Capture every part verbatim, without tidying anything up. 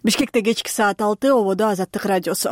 Бишкекте кечки саат алты, ободо Азаттык радиосу.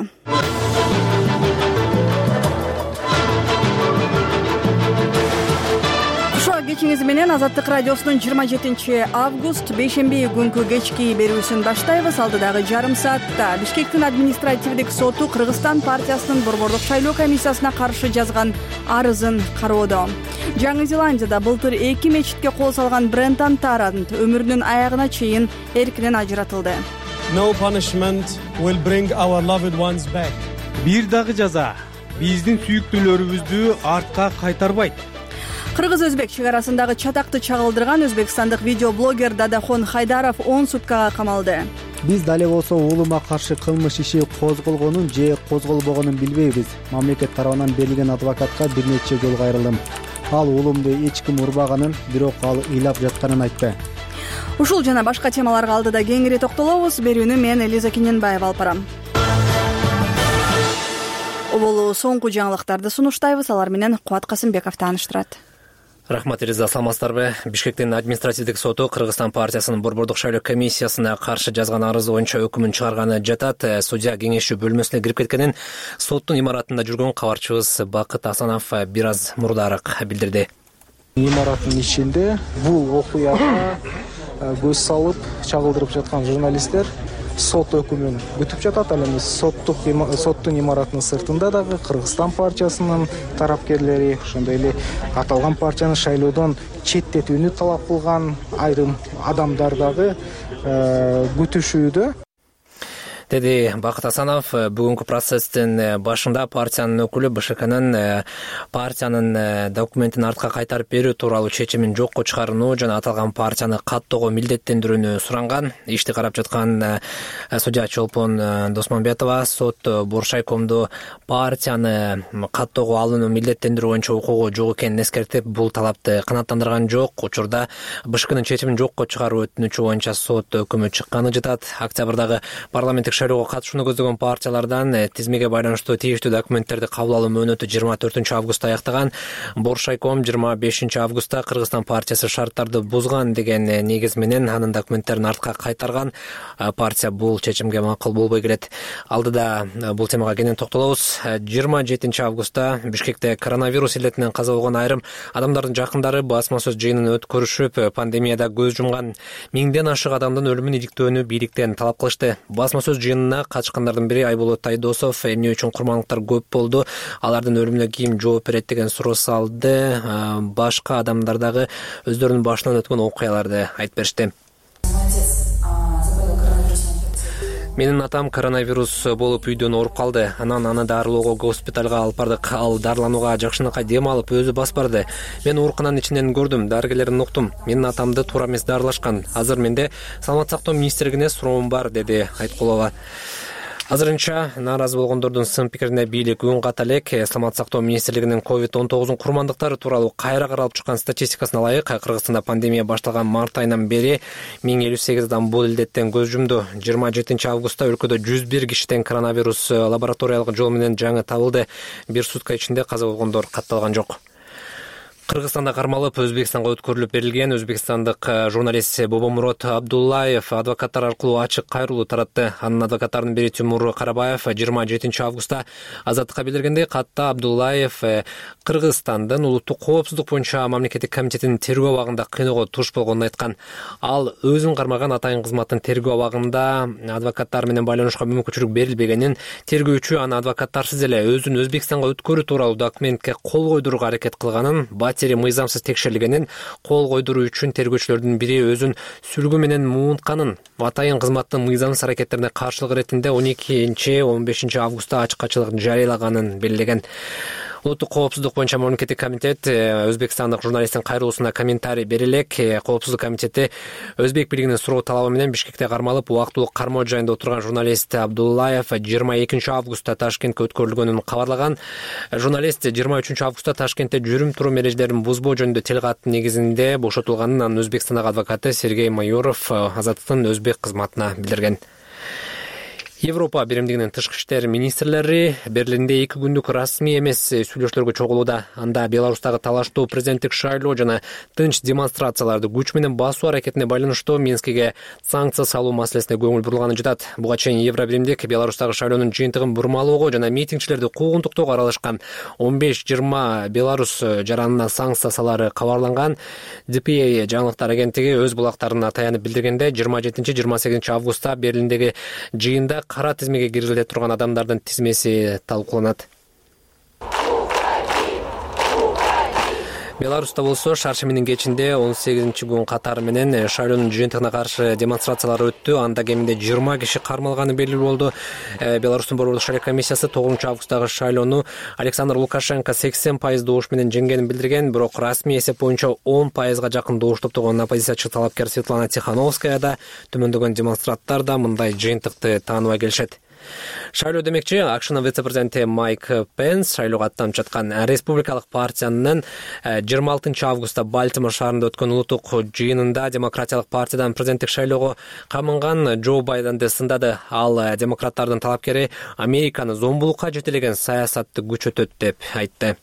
Кечиңиз менен Азаттык радиосунун жыйырма жетинчи август бейшемби күнкү кечки берүүсүн баштайбыз. Алдыдагы жарым саатта Бишкектин административдик соту Кыргызстан партиясынын борбордук шайлоо комиссиясына каршы жазган арызын кароодо. Жаңы Зеландияда былтыр эки мечитке кол салган Брентон Тарант өмүрүнүн аягына чейин эркинен ажыратылды. No punishment will bring our loved ones back. Бир дагы жаза биздин сүйүктүүлөрүбүздү артка кайтарбайт. Кыргыз-өзбек чегарасындагы чатакты чагылдырган өзбекстандык видеоблогер Дадахон Хайдаров он суткага камалды. Биз дале болсо уулума каршы кылмыш иши козголгонун же козголбогонун билбейбиз. Мамлекет тарабынан берилген адвокатка бир нече жолу кайрылдым. Ал уулумду эч ким урбаганын, бирок ал ыйлап жатканын айтты. Ушул жана башка темаларга алдыда кеңири токтолобуз. Берүүнү мен Элиза Киненбаева алып барам. Оболу соңку жаңылыктарды сунуштайбыз. Алар менен Кубат Касымбеков тааныштырат. Рахмат, Элиза, саламатсыздарбы? Бишкектин административдик соту Кыргызстан партиясынын борбордук шайлоо комиссиясына каршы жазган арыз боюнча өкүмүн чыгарганы жатат. Судья кеңешчи бөлмөсүнө кирип кеткенин соттун имаратында жүргөн кабарчыбыз Бакыт Асанов бир аз мурдараак билдирди. Имараттын ичинде бул окуяга көз салып чагылдырып жаткан журналисттер сот өкүмүн күтүп жатат. Ал эми соттук соттун имаратынын сыртында дагы Кыргызстан партиясынын тарапкерлери, ошондой эле аталган партияны шайлоодон четтетүүнү талап кылган айрым адамдар дагы күтүшүүдө, деди Бакыт Асанов. Бүгүнкү процесстин башында партиянын өкүлү БШКнын партиянын документин артка кайтарып берүү тууралуу чечимин жокко чыгарууну жана аталган партияны каттоого милдеттендирүүнү суранган. Ишти карап жаткан судья Чолпон Досмамбетова сот Боршайкомду партияны каттоого алууну милдеттендирүү боюнча укугу жок экенин эскертип, бул талапты канааттандырган жок. Учурда БШКнын чечимин жокко чыгаруу өтүнүчү боюнча сот өкүмү чыкканы жатат. Октябрдагы парламенттик шайлоого катышууну көздөгөн партиялардан тизмеге байланыштуу тийиштүү документтерди кабыл алуу мөөнөтү жыйырма төртүнчү августта аяктаган. Боршайком жыйырма бешинчи августта Кыргызстан партиясы шарттарды бузган деген негиз менен анын документтерин артка кайтарган. Партия бул чечимге макул болбой келет. Алдыда бул темага кенен токтолобуз. жыйырма жетинчи августта Бишкекте коронавирус илетинен каза болгон айрым адамдардын жакындары басма сөз жыйынын өткөрүшүп, пандемияда көз жумган миңден ашык адамдын өлүмүн иликтөөнү бийликтен талап кылышты. Басма сөз жыйынына катышкандардын бири Айболот Тайдосов эмне үчүн курмандыктар көп болду, алардын өлүмүнө ким жооп берет деген суроо салды. Башка адамдар дагы өздөрүнүн башынан өткөн окуяларды айтып беришти. Менин атам коронавирус болуп үйдөн ооруп калды. Анан аны дарылоого госпиталга алып бардык. Ал дарыланууга жакшынакай дем алып өзү бас барды. Мен оорукананын ичинен көрдүм, дарыгерлерден уктум. Менин атамды туура эмес дарылашкан. Азыр менде саламат сактоо министрлигине суроом бар, деди Айткулова. Азырынча нааразы болгондордун сын пикирине бийлик үн ката элек. Саламат сактоо министрлигинин ковид он тогузун курмандыктары тууралуу кайра каралып чыккан статистикасына ылайык, Кыргызстанда пандемия башталган март айынан бери миң элүү сегиз адам бул илдеттен көз жумду. жыйырма жетинчи августта өлкөдө жүз бир кишиден коронавирус лабораториялык жол менен жаңы табылды. Бир сутка ичинде каза болгондор катталган жок. Кыргызстанда кармалып Өзбекстанга өткөрүлүп берилген өзбекстандык журналист Бобомурод Абдуллаев адвокаттар аркылуу ачык кайрылуу таратты. Анын адвокаттарынын бири Тимур Карабаев жыйырма жетинчи августта Азаттыкка билдиргендей, катта Абдуллаев Кыргызстандын улуттук коопсуздук боюнча мамлекеттик комитетинин тергөө абагында кыйноого туш болгонун айткан. Ал өзүн кармаган атайын кызматтын тергөө абагында адвокаттар менен байланышка мүмкүнчүлүк берилбегенин, тергөөчү аны адвокаттарсыз эле өзүн Өзбекстанга өткөрүү тууралуу документке кол койдурууга аракет кылганын, батери мыйзамсыз текшерилгенин, кол койдуруу үчүн тергөөчүлөрдүн бири өзүн сүлгү менен муунтканын, атайын кызматтын мыйзамсыз аракеттерине каршылык иретинде он экинчи он бешинчи августта ачык-ачык жарыялаганын белгилеген. Улуттук коопсуздук боюнча мамлекеттик комитет өзбекстандык журналисттин кайрылуусуна комментарий бере элек. Коопсуздук комитети өзбек бийлигинин суроо талабы менен Бишкекте кармалып убактылуу кармоо жайында отурган журналист Абдуллаев жыйырма экинчи августта Ташкентке өткөрүлгөнүн кабарлаган. Журналист жыйырма үчүнчү августта Ташкентте жүрүм турум эрежелерин бузбоо жөнүндө телкат негизинде бошотулганын анын Өзбекстандагы адвокаты Сергей Майоров Азаттыктын өзбек кызматына билдирген. Европа биримдигинин тышкы иштер министрлери Берлинде эки күндүк расмий эмес сүйлөшүүлөргө чогулууда. Анда Беларустагы талаштуу, президенттик шайлоо жана тынч демонстрацияларды күч менен басуу аракетине байланыштуу Минскиге санкция салуу маселесине көңүл бурулганы жатат. Буга чейин Евро биримдик Беларустагы шайлоонун жыйынтыгын бурмалоого жана митингчилерди куугунтуктоого аралашкан он беш жыйырма Беларус жаранына санкция салары кабарланган. ди пи эй жаңылыктар агенттиги өз булактарына таянып билдиргенде жыйырма жетинчи жыйырма сегизинчи августта Берлиндеги жыйында кара тизмеге киргизиле турган адамдардын тизмеси талкууланат. Беларуста болсо шаршеминин кечинде он сегизинчи күн катары менен шайлоонун жыйынтыгына каршы демонстрациялар өттү. Анда кеминде жыйырма киши кармалганы белгилүү болду. Беларустун борбордук шайлоо комиссиясы тогузунчу августтагы шайлоону Александр Лукашенко сексен пайыз добуш менен жеңгенин билдирген, бирок расмий эсеп боюнча он пайызга жакын добуш топтогон оппозициячы талапкер Светлана Тихановская да, төмөндөгөн демонстранттар да мындай жыйынтыкты тааныбай келишет. Шайлоо демекчи, АКШнын вице-президенти Майк Пенс шайлоого аттанып жаткан республикалык партиянын жыйырма алтынчы августта Балтимор шаарында өткөн улуттук жыйынында демократиялык партиядан президенттик шайлоого камынган Джо Байденди сындады. Ал демократтардын талапкери Американы зомбулукка жетелеген саясатты күчөтөт деп айтты.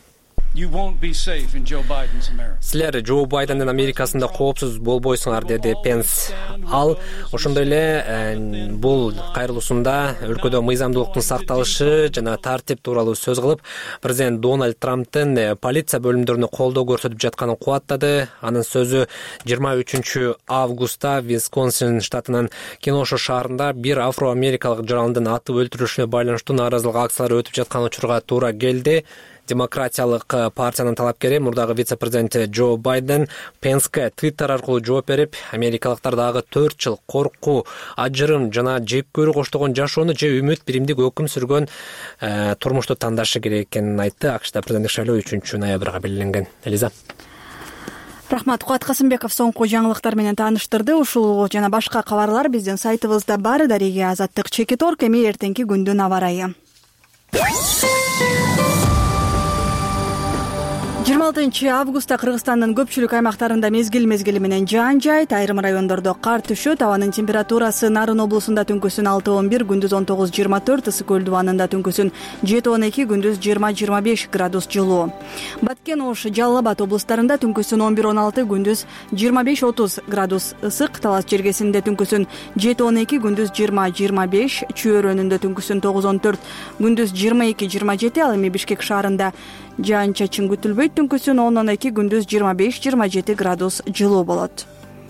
Силер Джо Байдендин Америкасында коопсуз болбойсуңар, деди Пенс. Ал ошондой эле бул кайрылуусунда өлкөдө мыйзамдуулуктун сакталышы жана тартип тууралуу сөз кылып, президент Дональд Трамптын полиция бөлүмдөрүнө колдоо көрсөтүп жатканын кубаттады. Анын сөзү жыйырма үчүнчү августта Висконсин штатынын Кеношо шаарында бир афро-америкалык жарандын атып өлтүрүлүшүнө байланыштуу нааразылык акциялары өтүп жаткан учурга туура келди. Демократиялык партиянын талапкери мурдагы вице-президенти Джо Байден Пенске Твиттер аркылуу жооп берип, америкалыктар дагы төрт жыл коркуу, ажырым жана жеп көрүү коштогон жашоону же үмүт биримдик өкүм сүргөн э, турмушту тандашы керек экенин айтты. АКШда президенттик шайлоо үчүнчү ноябрга белгиленген. Элиза. Рахмат, Куат Касымбеков соңку жаңылыктар менен тааныштырды. Ушул жана башка кабарлар биздин сайтыбызда бар. Дарига Азаттык Чекиторг. Эми эртеңки күндүн аба ырайы. жыйырма алтынчы августта Кыргызстандын көпчүлүк аймактарында мезгил мезгили менен жаан жайт, айрым райондордо кар түшөт. Абанын температурасы Нарын облусунда түнкүсүн алты он бир, күндүз он тогуз жыйырма төрт, Ысык көл дубанында түнкүсүн жети он эки, күндүз жыйырма жыйырма беш градус жылуу. Баткен, Ош, Жалал Абад облустарында түнкүсүн он бир он алты, күндүз жыйырма беш отуз градус ысык. Талас жергесинде түнкүсүн жети он эки, күндүз жыйырма жыйырма беш, Чүй-өрөөнүндө түнкүсүн тогуз он төрт, күндүз жыйырма эки жыйырма жети. Ал эми Бишкек шаарында жаан чачын күтүлбөйт, түнкүсүн он он эки, күндүз жыйырма беш жыйырма жети градус жылуу болот.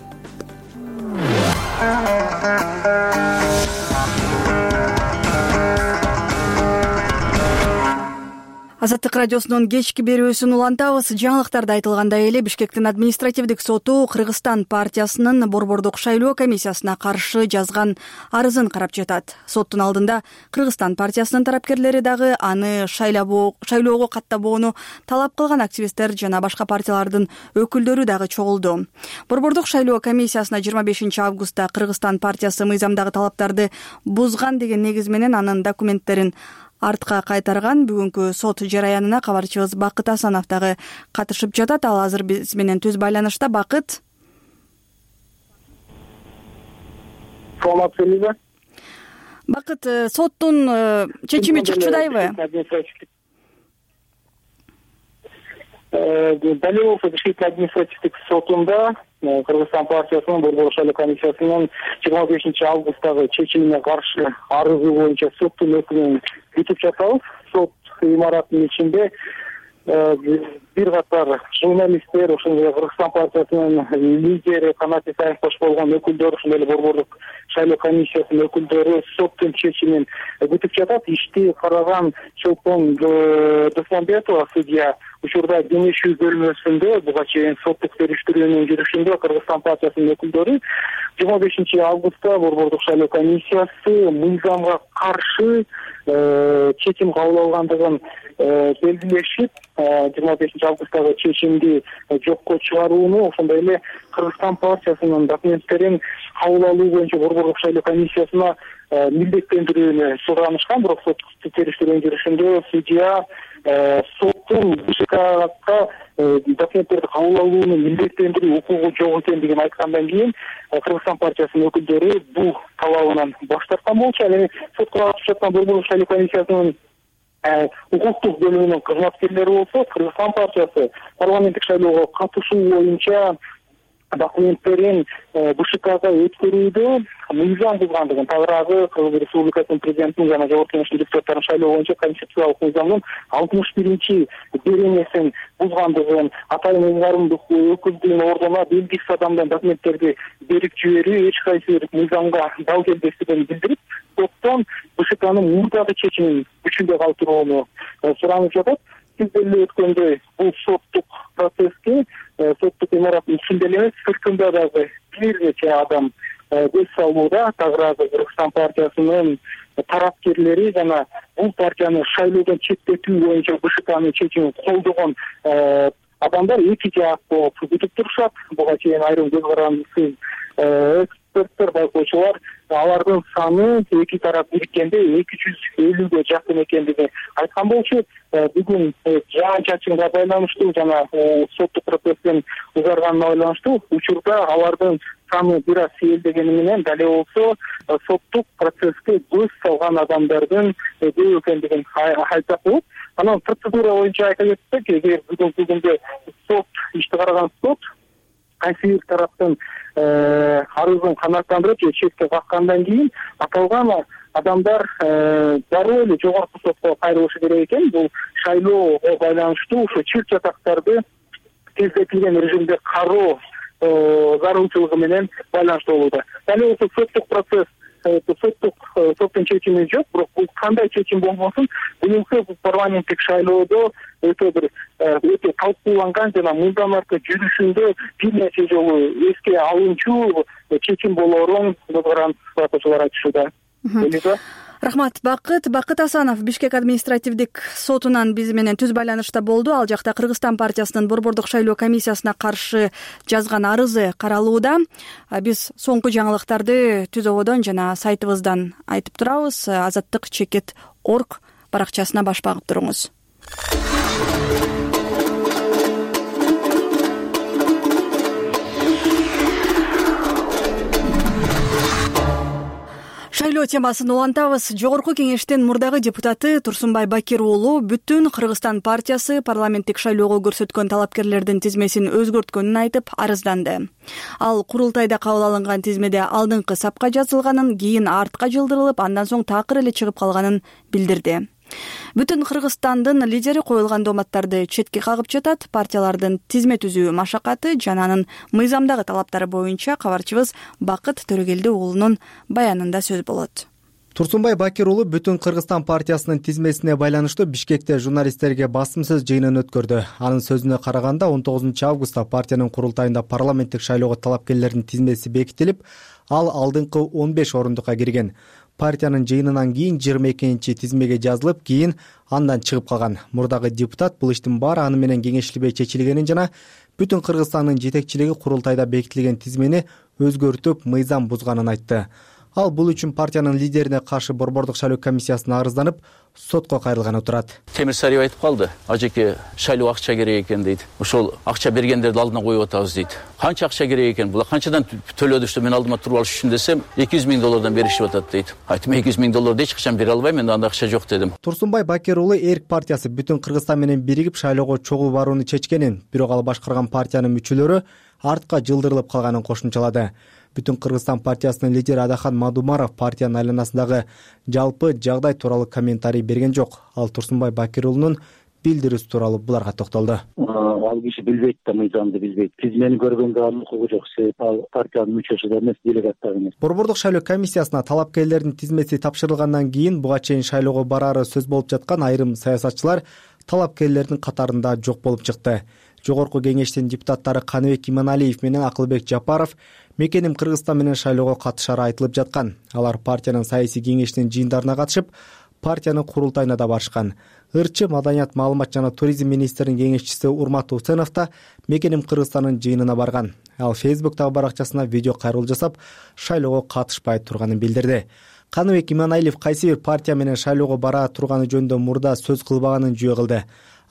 Азаттык радиосунун кечки берүүсүн улантабыз. Жаңылыктарда айтылгандай эле Бишкектин административдик соту Кыргызстан партиясынын борбордук шайлоо комиссиясына каршы жазган арызын карап жатат. Соттун алдында Кыргызстан партиясынын тарапкерлери дагы аны шайлоого каттабоону талап кылган активисттер жана башка партиялардын өкүлдөрү дагы чогулду. Борбордук шайлоо комиссиясына жыйырма бешинчи августта Кыргызстан партиясы мыйзамдагы талаптарды бузган деген негиз менен анын документтерин артка кайтарган. Бүгүнкү сот жараянына кабарчыбыз Бакыт Асанов дагы катышып жатат. Ал азыр биз менен түз байланышта. Бакыт. Саламатсызбы? Бакыт, соттун чечими чыкчудайбы? Далее болсо Бишкек административдик сотунда Кыргызстан партиясынын борбордук шайлоо комиссиясынын жыйырма бешинчи августтагы чечимине каршы арызы боюнча соттун өкүмүн күтүп жатабыз. Сот имаратынын ичинде бир катар журналисттер, ошондой эле Кыргызстан партиясынын лидери Канат Исаев кош болгон өкүлдөр, ошондой эле борбордук шайлоо комиссиясынын өкүлдөрү соттун чечимин күтүп жатат. Ишти караган Чолпон Досмамбетова судья учурда демешүү бөлмөсүндө буга чейин соттук териштирүүнүн жүрүшүндө Кыргызстан партиясынын өкүлдөрү жыйырма бешинчи августта борбордук шайлоо комиссиясы мыйзамга каршы чечим кабыл алгандыгын белгилешип, жыйырма бешинчи августтагы чечимди жокко чыгарууну, ошондой эле Кыргызстан партиясынын документтерин кабыл алуу боюнча борбордук шайлоо комиссиясына милдеттендирүүнү суранышкан. Бирок соттук териштирүүнүн жүрүшүндө судья соттун Бишкекка документтерди кабыл алууну милдеттендирүү укугу жок экендигин айткандан кийин Кыргызстан партиясынын өкүлдөрү бул талабынан баш тарткан болчу. Ал эми сотко катышып жаткан Борбордук шайлоо комиссиясынын укуктук бөлүмүнүн кызматкерлери болсо Кыргызстан партиясы парламенттик шайлоого катышуу боюнча документтерин БШКга өткөрүүдө мыйзам бузгандыгын, тагыраагы Кыргыз Республикасынын президентин жана жогорку кеңештин депутаттарын шайлоо боюнча конституциялык мыйзамдын алтымыш биринчи беренесин бузгандыгын, атайын ыйгарымдык өкүлдүн ордуна белгисиз адамдан документтерди берип жиберүү эч кайсы бир мыйзамга дал келбестигин билдирип, соттон БШКнын мурдагы чечимин күчүндө калтырууну суранып жатат. Сиз деле өткөндөй бул соттук процесске соттук имараттын ичинде эле эмес, сыртында дагы бир нече адам көз салууда. Тагыраагы Кыргызстан партиясынын тарапкерлери жана бул партияны шайлоодон четтетүү боюнча БШКнын чечимин колдогон адамдар эки жаак болуп күтүп турушат. Буга чейин айрым көз карандысыз эксперттер, байкоочулар алардын саны эки тарап бириккенде эки жүз элүүгө жакын экендигин айткан болчу. Бүгүн жаан чачынга байланыштуу жана соттук процесстин узарганына байланыштуу учурда алардын саны бир аз сейилдегени менен дале болсо соттук процесске көз салган адамдардын көп экендигин айтсак болот. Анан процедура боюнча айта кетсек, эгер бүгүнкү күндө сот ишти караган сот кайсы бир тараптын арызын канааттандырып же четке каккандан кийин аталган адамдар дароо эле жогорку сотко кайрылышы керек экен. Бул шайлоого байланыштуу ошо чыр чатактарды тездетилген режимде кароо зарылчылыгы менен байланыштуу болууда. Дале болсо соттук процесс соттук соттун чечими жок, бирок бул кандай чечим болбосун бүгүнкү парламенттик шайлоодо өтө бир өтө талкууланган жана мыйзамдардын жүрүшүндө бир нече жолу эске алынчу чечим болоорун байкоочулар айтышууда. Рахмат. Бакыт Бакыт Асанов Бишкек административдик сотунан биз менен түз байланышта болду. Ал жакта Кыргызстан партиясынын Борбордук шайлоо комиссиясына каршы жазган арызы каралууда. Биз соңку жаңылыктарды түз ободон жана сайтыбыздан айтып турабыз. азаттык чекит точка орг баракчасына баш багып туруңуз. Шайлоо темасын улантабыз. Жогорку кеңештин мурдагы депутаты Турсунбай Бакир уулу Бүтүн Кыргызстан партиясы парламенттик шайлоого көрсөткөн талапкерлердин тизмесин өзгөрткөнүн айтып арызданды. Ал курултайда кабыл алынган тизмеде алдыңкы сапка жазылганын, кийин артка жылдырылып, андан соң такыр эле чыгып калганын билдирди. Бүтүн Кыргызстандын лидери коюлган дооматтарды четке кагып жатат. Партиялардын тизме түзүү машакаты жана анын мыйзамдагы талаптары боюнча кабарчыбыз Бакыт Төрөгелди уулунун баянында сөз болот. Турсунбай Бакир уулу Бүтүн Кыргызстан партиясынын тизмесине байланыштуу Бишкекте журналисттерге басымсыз жыйынын өткөрдү. Анын сөзүнө караганда он тогузунчу августта партиянын курултайында парламенттик шайлоого талапкерлердин тизмеси бекитилип, ал алдыңкы он беш орундукка кирген. Партиянын жыйынынан кийин жыйырма экинчи тизмеге жазылып, кийин андан чыгып калган. Мурдагы депутат бул иштин баары аны менен кеңешилбей чечилгенин жана Бүтүн Кыргызстандын жетекчилиги курултайда бекитилген тизмени өзгөртүп, мыйзам бузганын айтты. Ал бул үчүн партиянын лидерине каршы Борбордук шайлоо комиссиясына арызданып, сотко кайрылганы турат. Темир Сариев айтып калды. Ажеке шайлоо акча керек экен дейт. Ошол акча бергендерди алдына коюп атабыз дейт. Канча акча керек экен? Була канчадан төлөдү что мен алдыма туруп алыш үчүн десем, эки жүз миң доллардан беришип атат дейт. Айттым, эки жүз миң долларды эч качан бере албайм, менде анда акча жок дедим. Турсунбай Бакир уулу Эрк партиясы Бүтүн Кыргызстан менен биригип шайлоого чогуу барууну чечкенин, бирок ал башкарган партиянын мүчөлөрү артка жылдырылып калганын кошумчалады. Бүтүн Кыргызстан партиясынын лидери Адахан Мадумаров партиянын айланасындагы жалпы жагдай тууралуу комментарий берген жок. Ал Турсунбай Бакир уулунун билдирүүсү тууралуу буларга токтолду. Ал киши билбейт да, мыйзамды билбейт. Тизмени көргөнгө анын укугу жок. Ал партиянын мүчөсү да эмес, делегат да эмес. Борбордук шайлоо комиссиясына талапкерлердин тизмеси тапшырылгандан кийин буга чейин шайлоого бараары сөз болуп жаткан айрым саясатчылар талапкерлердин катарында жок болуп чыкты. Жогорку кеңештин депутаттары Каныбек Иманалиев менен Акылбек Жапаров мекеним Кыргызстан менен шайлоого катышары айтылып жаткан. Алар партиянын саясий кеңештин жыйындарына катышып, партиянын курултайына да барышкан. Ырчы маданият, маалымат жана туризм министринин кеңешчиси Урмат Усенов да мекеним Кыргызстандын жыйынына барган. Ал Фейсбуктагы баракчасына видео кайрылуу жасап, шайлоого катышпай турганын билдирди. Каныбек Иманалиев кайсы бир партия менен шайлоого бара турганы жөнүндө мурда сөз кылбаганын жүйө кылды.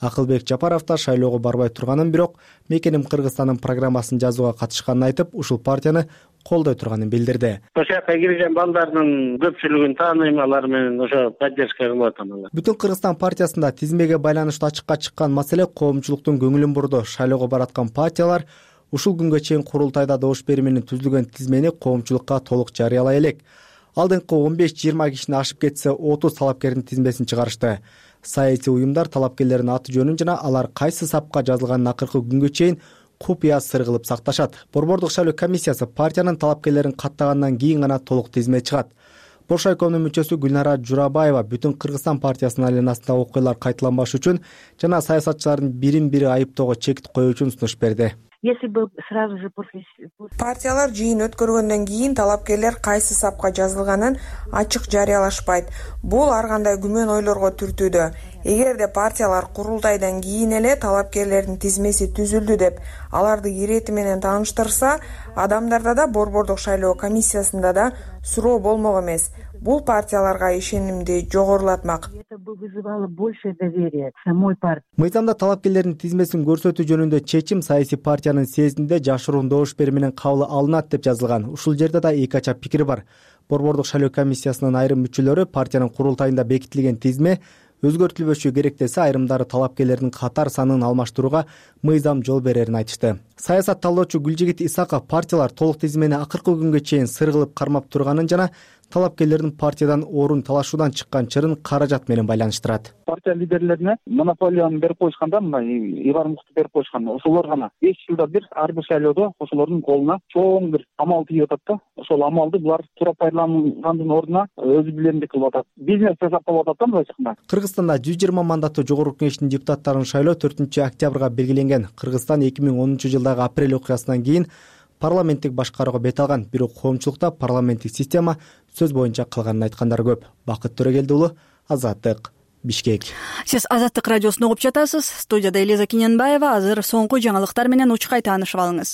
Акылбек Жапаров да шайлоого барбай турганын, бирок Мекеним Кыргызстандын программасын жазууга катышканын айтып, ушул партияны колдой турганын билдирди. Ошол жака кирген балдардын көпчүлүгүн тааныйм, алар менен ошо поддержка кылып атам. Бүтүн Кыргызстан партиясында тизмеге байланыштуу ачыкка чыккан маселе коомчулуктун көңүлүн бурду. Шайлоого бараткан партиялар ушул күнгө чейин курултайда добуш берүү менен түзүлгөн тизмени коомчулукка толук жарыялай элек. Алдыңкы он беш жыйырма кишини ашып кетсе, отуз талапкердин тизмесин чыгарышты. Саясий уюмдар талапкерлердин аты жөнүн жана алар кайсы сапка жазылганын акыркы күнгө чейин купуя сыр кылып сакташат. Борбордук шайлоо комиссиясы партиянын талапкерлерин каттагандан кийин гана толук тизме чыгат. Боршайкомдун мүчөсү Гүлнара Журабаева Бүтүн Кыргызстан партиясынын айланасында окуялар кайталанбаш үчүн жана саясатчылардын бирин бири айыптоого чек коюу үчүн сунуш берди. Если бы сразу же после партиялар жыйын өткөргөндөн кийин талапкерлер кайсы сапка жазылганын ачык жарыялашпайт. Бул ар кандай күмөн ойлорго түртүүдө. Эгерде партиялар курултайдан кийин эле талапкерлердин тизмеси түзүлдү деп аларды ирети менен тааныштырса, адамдарда да борбордук шайлоо комиссиясында да суроо болмок эмес. Бул партияларга ишенимди жогорулатмак. Это бы вызывало больше доверия к самой партии. Мыйзамда талапкерлердин тизмесин көрсөтүү жөнүндө чечим саясий партиянын съездинде жашыруун добуш берүү менен кабыл алынат деп жазылган. Ушул жерде да эки ача пикир бар. Борбордук шайлоо комиссиясынын айрым мүчөлөрү партиянын курултайында бекитилген тизме өзгөртүлбөшү керек десе, айрымдары талапкерлердин катар санын алмаштырууга мыйзам жол берерин айтышты. Саясат талоочу Гүлжигит Исаков партиялар толук тизмени акыркы күнгө чейин сыр кылып кармап турганын жана талапкерлердин партиядан орун талашуудан чыккан чырын каражат менен байланыштырат. Партия лидерлерине монополияны берип коюшканда, мына Ивармукты берип коюшкан. Ошолор гана беш жылда бир ар бир шайлоодо ошолордун колуна чоң бир амал тийип атат да. Ошол амалды булар туура пайдалангандын ордуна өзү билендик кылып атат. Бизнес жасап калып атат да мына жакында. Кыргызстанда жүз жыйырма мандаттуу жогорку кеңештин депутаттарын шайлоо төртүнчү октябрга белгиленген. Кыргызстан эки миң онунчу жылдагы апрель окуясынан кийин парламенттик башкарууга бет алган, бирок коомчулукта парламенттик система сөз боюнча калганын айткандар көп. Бакыт Төрөгелди уулу, Азаттык, Бишкек. Сиз Азаттык радиосун угуп жатасыз. Студияда Элиза Киненбаева. Азыр соңку жаңылыктар менен учкай таанышып алыңыз.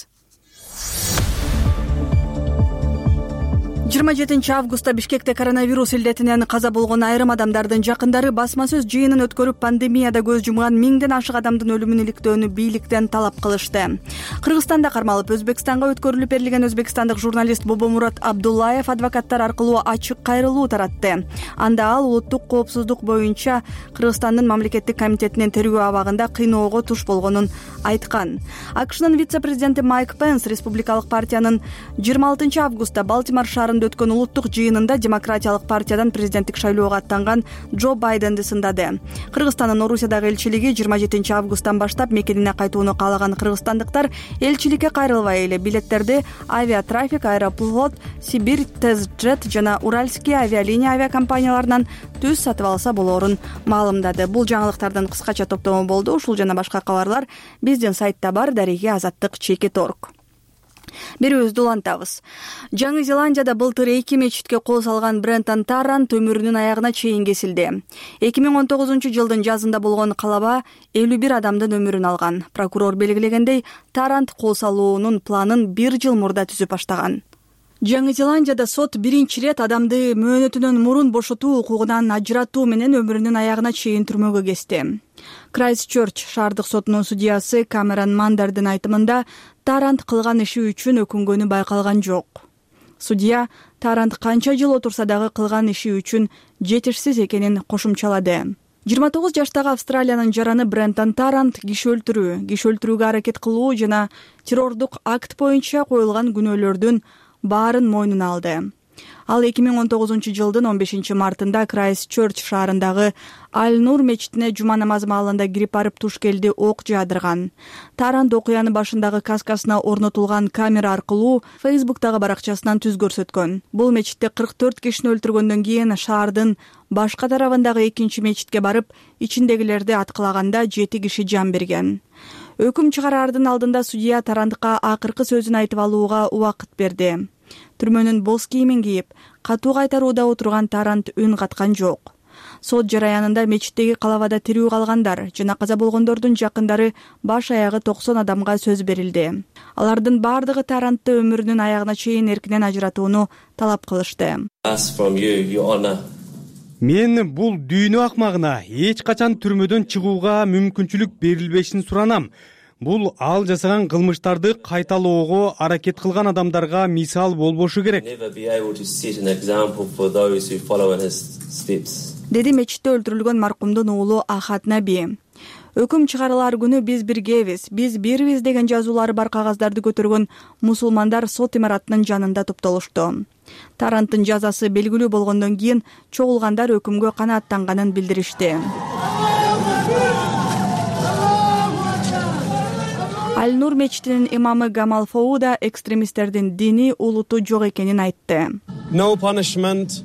жыйырма жетинчи августта Бишкекте коронавирус илдетинен каза болгон айрым адамдардын жакындары басма сөз жыйынын өткөрүп, пандемияда көз жумган миңден ашык адамдын өлүмүн иликтөөнү бийликтен талап кылышты. Кыргызстанда кармалып, Өзбекстанга өткөрүлүп берилген өзбекстандык журналист Бобомурат Абдуллаев адвокаттар аркылуу ачык кайрылуу таратты. Анда ал улуттук коопсуздук боюнча Кыргызстандын мамлекеттик комитетинин тергөө абагында кыйноого туш болгонун айткан. АКШнын вице-президенти Майк Пенс республикалык партиянын жыйырма алтынчы августта Балтимор шаарында өткөн улуттук жыйынында демократиялык партиядан президенттик шайлоого аттанган Джо Байденди сындады. Кыргызстандын Орусиядагы элчилиги жыйырма жетинчи августтан баштап мекенине кайтууну каалаган кыргызстандыктар элчиликке кайрылбай эле билеттерди Авиатрафик, Аэрофлот, Сибирь Тезджет жана Уральский авиалиния авиакомпанияларынан түз сатып алса болорун маалымдады. Бул жаңылыктардын кыскача топтому болду. Ушул жана башка кабарлар биздин сайтта бар. Дареги Азаттык чекит орг. Берүүбүздү улантабыз. Жаңы Зеландияда былтыр эки мечитке кол салган Брентон Тарант өмүрүнүн аягына чейин кесилди. эки миң он тогузунчу жылдын жазында болгон калаба элүү бир адамдын өмүрүн алган. Прокурор белгилегендей, Тарант кол салуунун планын бир жыл мурда түзүп баштаган. Жаңы Зеландияда сот биринчи ирет адамды мөөнөтүнөн мурун бошотуу укугунан ажыратуу менен өмүрүнүн аягына чейин түрмөгө кести. Крайстчерч шаардык сотунун судьясы Камерон Мандердин айтымында Тарант кылган иши үчүн өкүнгөнү байкалган жок. Судья Тарант канча жыл отурса дагы кылган иши үчүн жетишсиз экенин кошумчалады. жыйырма тогуз жаштагы Австралиянын жараны Брентон Тарант киши өлтүрүү, киши өлтүрүүгө аракет кылуу жана террордук акт боюнча коюлган күнөөлөрдүн баарын мойнуна алды. Ал эки миң он тогузунчу жылдын он бешинчи мартында Крайстчерч шаарындагы Аль-Нур мечитине жума намазы маалында кирип барып туш келди ок жаадырган. Тарант окуянын башындагы каскасына орнотулган камера аркылуу Фейсбуктагы баракчасынан түз көрсөткөн. Бул мечитте кырк төрт кишини өлтүргөндөн кийин шаардын башка тарабындагы экинчи мечитке барып, ичиндегилерди аткылаганда жети киши жан берген. Өкүм чыгараардын алдында судья Тарантка акыркы сөзүн айтып алууга убакыт берди. Түрмөнүн боз кийимин кийип, катуу кайтарууда отурган Тарант үн каткан жок. Сот жараянында мечиттеги калабада тирүү калгандар жана каза болгондордун жакындары баш аягы токсон адамга сөз берилди. Алардын бардыгы Тарантты өмүрүнүн аягына чейин эркинен ажыратууну талап кылышты. мен бул дүйнө акмагына эч качан түрмөдөн чыгууга мүмкүнчүлүк берилбешин суранам. Бул ал жасаган кылмыштарды кайталоого аракет кылган адамдарга мисал болбошу керек. Деди мечитте өлтүрүлгөн маркумдун уулу Ахат Наби. Өкүм чыгарылар күнү биз биргебиз, биз бирбиз деген жазуулары бар кагаздарды көтөргөн мусулмандар сот имаратынын жанында топтолушту. Таранттын жазасы белгилүү болгондон кийин чогулгандар өкүмгө канааттанганын билдиришти. Аль-Нур мечитинин имамы Гамал Фоуда экстремисттердин дини улуту жок экенин айтты. No punishment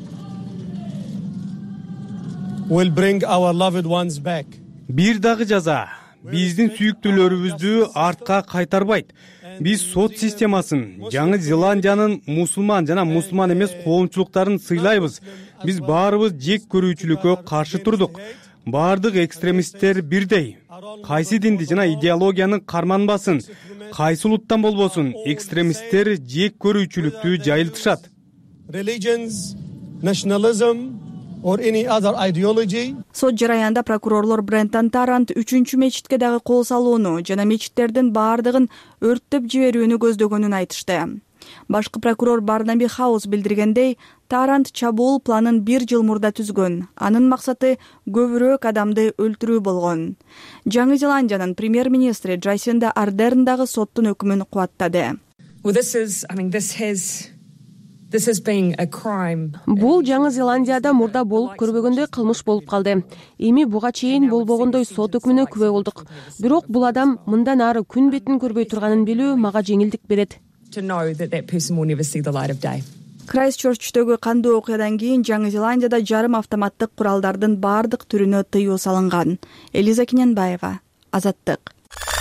will bring our loved ones back. Бир дагы жаза биздин сүйүктүүлөрүбүздү артка кайтарбайт. Биз сот системасын, Жаңы Зеландиянын мусулман жана мусулман эмес коомчулуктарын сыйлайбыз. Биз баарыбыз жек көрүүчүлүккө каршы турдук. Бардык экстремисттер бирдей. Кайсы динди жана идеологияны карманбасын, кайсы улуттан болбосун, экстремисттер жек көрүүчүлүктү жайылтышат. Religions, nationalism or any other ideology. Сот жараянда прокурорлор Брентон Тарант үчүнчү мечитке дагы кол салууну жана мечиттердин баардыгын өрттөп жиберүүнү көздөгөнүн айтышты. Башкы прокурор Барнаби Хаус билдиргендей, Тарант чабуул планын бир жыл мурда түзгөн. Анын максаты көбүрөөк адамды өлтүрүү болгон. Жаңы Зеландиянын премьер-министри Джасинда Ардерн дагы соттун өкүмүн кубаттады. Well, this is, I mean, this has This has been a crime. Бул Жаңы Зеландияда мурда болуп көрбөгөндөй кылмыш болуп калды. Эми буга чейин болбогондой сот өкүмүнө күбө болдук. Бирок бул адам мындан ары күн бетин көрбөй турганын билүү мага жеңилдик берет. To know that that person will never see the light of day. Крайстчерчтөгү кандуу окуядан кийин Жаңы Зеландияда жарым автоматтык куралдардын баардык түрүнө тыюу салынган. Элиза Киненбаева, Азаттык.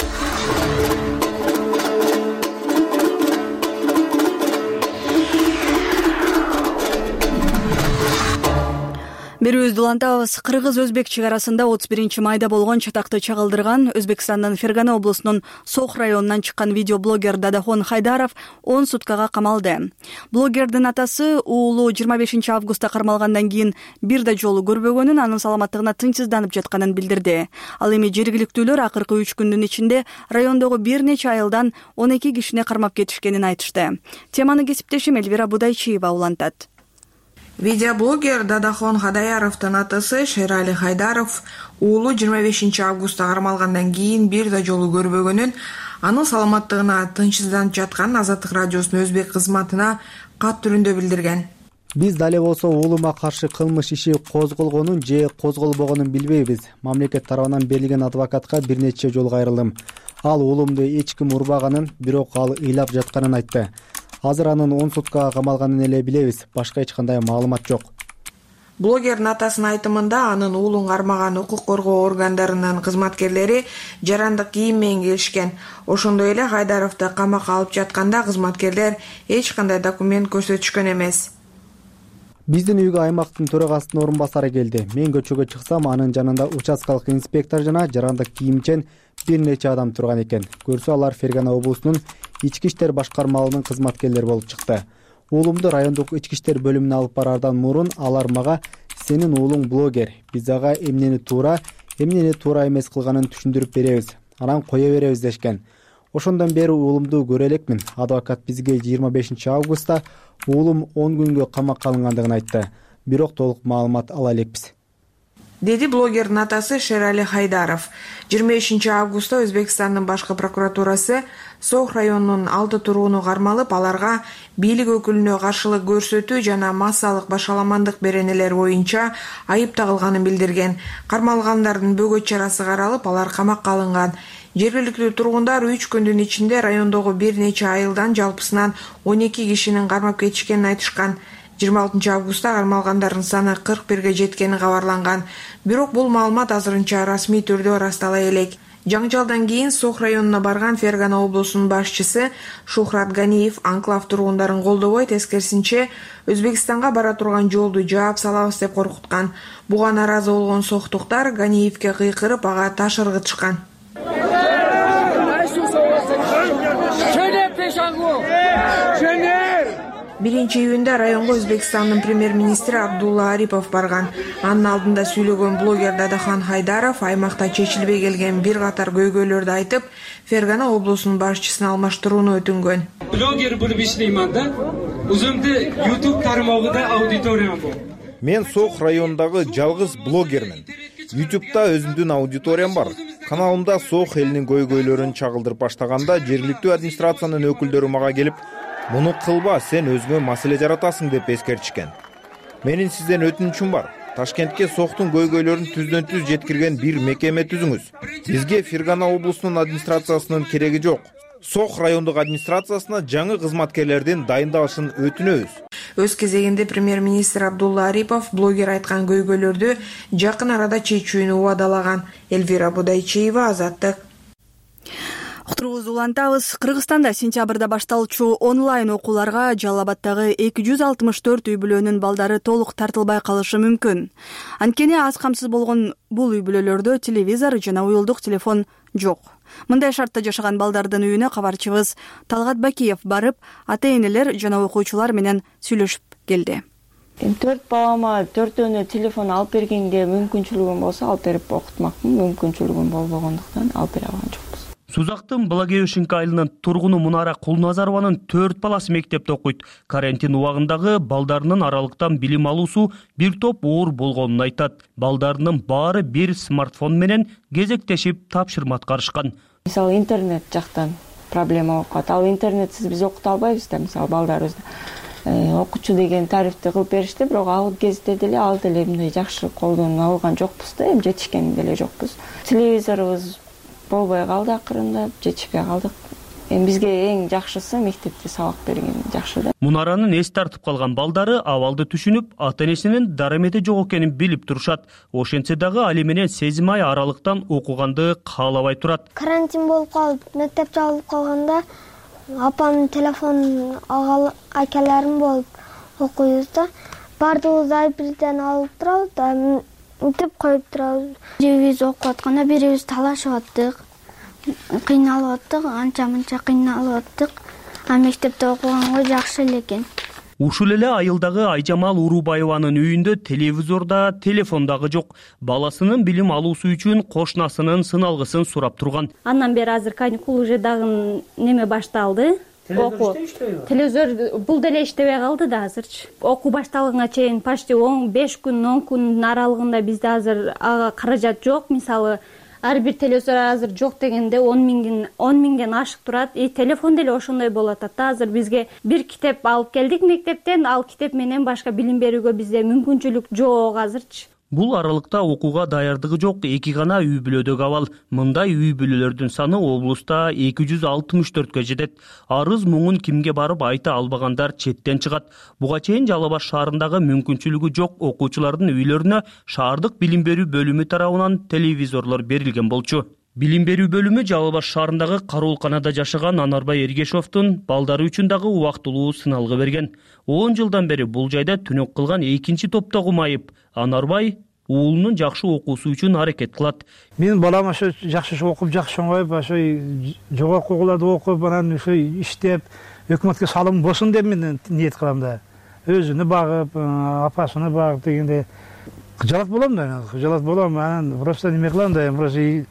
Берүүбүздү улантабыз. Кыргыз-өзбек чек арасында отуз биринчи майда болгон чатакты чагылдырган Өзбекстандын Фергана облусунун Сох районунан чыккан видеоблогер Дадахон Хайдаров он суткага камалды. Блогердин атасы уулу жыйырма бешинчи августта кармалгандан кийин бир да жолу көрбөгөнүн, анын саламаттыгына тынчсызданып жатканын билдирди. Ал эми жергиликтүүлөр акыркы үч күндүн ичинде райондогу бир нече айылдан он эки кишини кармап кетишкенин айтышты. Теманы кесиптешим Эльвира Будайчиева улантат. Видеоблогер Дадахон Хадаяровдун атасы Шерали Хайдаров уулу жыйырма бешинчи августта кармалгандан кийин бир да жолу көрбөгөнүн, анын саламаттыгына тынчсызданып жатканын Азаттык радиосунун өзбек кызматына кат түрүндө билдирген. Биз дале болсо уулума каршы кылмыш иши козголгонун же козголбогонун билбейбиз. Мамлекет тарабынан берилген адвокатка бир нече жолу кайрылдым. Ал уулумду эч ким урбаганын, бирок ал ыйлап жатканын айтты. Азыр анын он суткага камалганын эле билебиз. Башка эч кандай маалымат жок. Блогердин атасынын айтымында анын уулун кармаган укук коргоо органдарынын кызматкерлери жарандык кийим менен келишкен. Ошондой эле Хайдаровду камакка алып жатканда кызматкерлер эч кандай документ көрсөтүшкөн эмес. Биздин үйгө аймактын төрагасынын орун басары келди. Мен көчөгө чыксам, анын жанында участкалык инспектор жана жарандык кийимчен бир нече адам турган экен. Көрсө алар Фергана облусунун ички иштер башкармалыгынын кызматкерлери болуп чыкты. Уулумду райондук ички иштер бөлүмүнө алып барардан мурун алар мага "Сенин уулуң блогер. Биз ага эмнени туура, эмнени туура эмес кылганын түшүндүрүп беребиз. Анан кое беребиз" дешкен. Ошондон бери уулумду көрө элекмин. Адвокат бизге жыйырма бешинчи августта уулум он күнгө камакка алынгандыгын айтты. Бирок толук маалымат ала элекпиз. Деди блогердин атасы Шерали Хайдаров. жыйырма бешинчи августта Өзбекстандын башкы прокуратурасы Сох районунун алты тургуну кармалып, аларга бийлик өкүлүнө каршылык көрсөтүү жана массалык башаламандык беренелер боюнча айып тагылганын билдирген. Кармалгандардын бөгөт чарасы каралып, алар камакка алынган. Жергиликтүү тургундар үч күндүн ичинде райондогу бир нече айылдан жалпысынан он эки кишинин кармап кетишкенин айтышкан. жыйырма алтынчы августта кармалгандардын саны кырк бирге жеткени кабарланган. Бирок бул маалымат азырынча расмий түрдө ырастала элек. Жаңжалдан кийин Сох районуна барган Фергана облусунун башчысы Шухрат Ганиев анклав тургундарын колдобой, тескерисинче Өзбекстанга бара турган жолду жаап салабыз деп коркуткан. Буга наразы болгон сохтуктар Ганиевке кыйкырып, ага таш ыргытышкан. биринчи июнда районго Өзбекстандын премьер-министри Абдулла Арипов барган. Анын алдында сүйлөгөн блогер Дадахан Хайдаров аймакта чечилбей келген бир катар көйгөйлөрдү айтып, Фергана облусунун башчысын алмаштырууну өтүнгөн. Блогер болуп иштеймин да. Өзүмдү YouTube тармагында аудиториям бар. Мен Сох районундагы жалгыз блогермин. YouTube'да өзүмдүн аудиториям бар. Каналымда Сох элинин көйгөйлөрүн чагылдырып баштаганда жергиликтүү администрациянын өкүлдөрү мага келип, "Муну кылба, сен өзүңө маселе жаратасың" деп эскертишкен. Менин сизден өтүнүчүм бар. Ташкентке Сохтун көйгөйлөрүн түздөн түз жеткирген бир мекеме түзүңүз. Бизге Фергана облусунун администрациясынын кереги жок. Сох райондук администрациясына жаңы кызматкерлердин дайындалышын өтүнөбүз. Өз кезегинде премьер-министр Абдулла Арипов блогер айткан көйгөйлөрдү жакын арада чечүүнү убадалаган. Эльвира Будайчиева, Азаттык. Уктуруубузду улантабыз. Кыргызстанда сентябрда башталчу онлайн окууларга Жалал Абаддагы эки жүз алтымыш төрт үй бүлөнүн балдары толук тартылбай калышы мүмкүн. Анткени аз камсыз болгон бул үй бүлөлөрдө телевизор жана уюлдук телефон жок. Мындай шартта жашаган балдардын үйүнө кабарчыбыз Талгат Бакиев барып, ата-энелер жана окуучулар менен сүйлөшүп келди. Төрт балама төртөөнө телефон алып бергенге мүмкүнчүлүгүм болсо алып берип окутмакмын, мүмкүнчүлүгүм болбогондуктан алып бере алган жокпуз. Сузактын Благовещенка айылынын тургуну Мунара Кулназарованын төрт баласы мектепте окуйт. Карантин убагындагы балдарынын аралыктан билим алуусу бир топ оор болгонун айтат. Балдарынын баары бир смартфон менен кезектешип тапшырма аткарышкан. Мисалы интернет жактан проблема болуп калат. Ал интернетсиз биз окута албайбыз да, мисалы балдарыбызды. Окуучу деген тарифти кылып беришти, бирок ал кезде деле ал деле мындай жакшы колдонуп алган жокпуз да, эми жетишкен деле жокпуз. Телевизорубуз болбой калды, акырында жетишпей калдык. Эми бизге эң жакшысы мектепте сабак берген жакшы да. Мунаранын эс тартып калган балдары абалды түшүнүп, ата-энесинин дарамети жок экенин билип турушат. Ошентсе дагы али менен сезим ай аралыктан окуганды каалабай турат. Карантин болуп калып, мектеп жабылып калганда апамдын телефонун алган акаларым болуп окуйбуз да. Бардыгыбыз айбирден алып турабыз да, мынтип коюп турабыз. Бирибиз окуп атканда бирибиз талашып аттык. Кыйналып аттык, анча-мынча кыйналып аттык. А мектепте окуганга жакшы эле экен. Ушул эле айылдагы Айжамал Урубаеванын үйүндө телевизорда, телефон дагы жок. Баласынын билим алуусу үчүн кошунасынын сыналгысын сурап турган. Андан бери азыр каникул уже дагы неме башталды. Окуу. Телевизор бул деле иштебей калды да азырчы. Окуу башталганга чейин почти он беш күн, он күндүн аралыгында бизде азыр ага каражат жок. Мисалы, ар бир телевизор азыр жок дегенде он миңден ашык турат. И телефон деле ошондой болуп атат да. Азыр бизге бир китеп алып келдик мектептен, ал китеп менен башка билим берүүгө бизде мүмкүнчүлүк жок азырчы. Бул аралыкта окууга даярдыгы жок эки гана үй бүлөдөгү абал. Мындай үй бүлөлөрдүн саны облуста эки жүз алтымыш төрткө жетет. Арыз муңун кимге барып айта албагандар четтен чыгат. Буга чейин Жалал Абад шаарындагы мүмкүнчүлүгү жок окуучулардын үйлөрүнө шаардык билим берүү бөлүмү тарабынан телевизорлор берилген болчу. Билим берүү бөлүмү Жалал Абад шаарындагы Кароолканада жашаган Анарбай Эргешовдун балдары үчүн дагы убактылуу сыналгы берген. он жылдан бери бул жайда түнөк кылган экинчи топтогу майып Анарбай уулунун жакшы окуусу үчүн аракет кылат. Менин балам ошо жакшы окуп, жакшы оңоюп, ошо жогорку окууларда окуп, анан ошо иштеп, өкмөткө салым болсун деп мен ниет кылам да. Өзүнү багып, апасыны багып дегенде кыжалат болом да, кыжалат болом. Анан просто неме кылам да, просто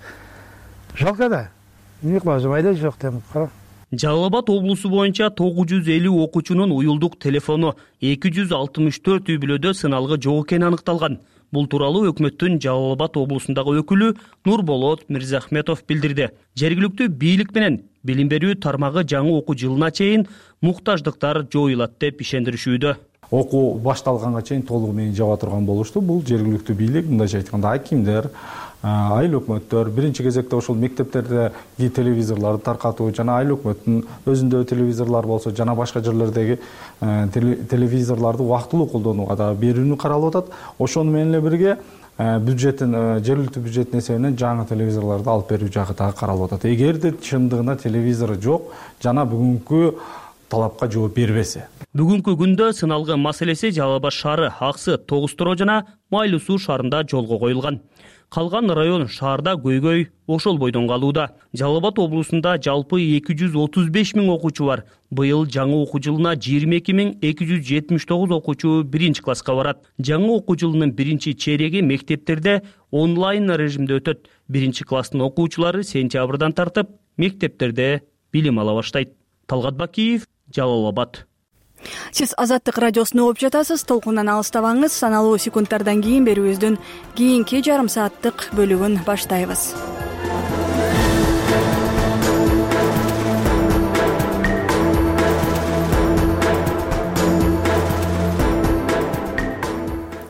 жалко да. Эмне кылабыз, айда жок деп кара. Жалал Абад облусу боюнча тогуз жүз элүү окуучунун уюлдук телефону эки жүз алтымыш төрт үй бүлөдө сыналгы жок экени аныкталган. Бул тууралуу өкмөттүн Жалал Абад облусундагы өкүлү Нурболот Мирзахметов билдирди. Жергиликтүү бийлик менен билим берүү тармагы жаңы окуу жылына чейин муктаждыктар жоюлат деп ишендиришүүдө. Окуу башталганга чейин толугу менен жаба турган болушту. Бул жергиликтүү бийлик, мындайча айтканда акимдер, айыл өкмөттөр биринчи кезекте ошол мектептердеги телевизорлорду таркатуу жана айыл өкмөттүн өзүндө телевизорлор болсо жана башка жерлердеги телевизорлорду убактылуу колдонууга да берүүнү каралып атат. Ошону менен эле бирге бюджеттин жергиликтүү бюджеттин эсебинен жаңы телевизорлорду алып берүү жагы дагы каралып атат. Эгерде чындыгында телевизору жок жана бүгүнкү талапка жооп бербесе. Бүгүнкү күндө сыналган маселеси Жалал Абад шаары, Аксы, Тогуз Туроо жана Майлуу суу шаарында жолго коюлган. Калган район шаарда көйгөй ошол бойдон калууда. Жалал Абад облусунда жалпы эки жүз отуз беш миң окуучу бар. Быйыл жаңы окуу жылына жыйырма эки миң эки жүз жетимиш тогуз окуучу биринчи класска барат. Жаңы окуу жылынын биринчи чейреги мектептерде онлайн режимде өтөт. Биринчи класстын окуучулары сентябрдан тартып мектептерде билим ала баштайт. Талгат Бакиев, Жалал Абад. Сиз Азаттык радиосуна угуп жатасыз. Толкундан алыстабаңыз. Саналуу секундтардан кийин берүүбүздүн кийинки жарым сааттык бөлүгүн баштайбыз.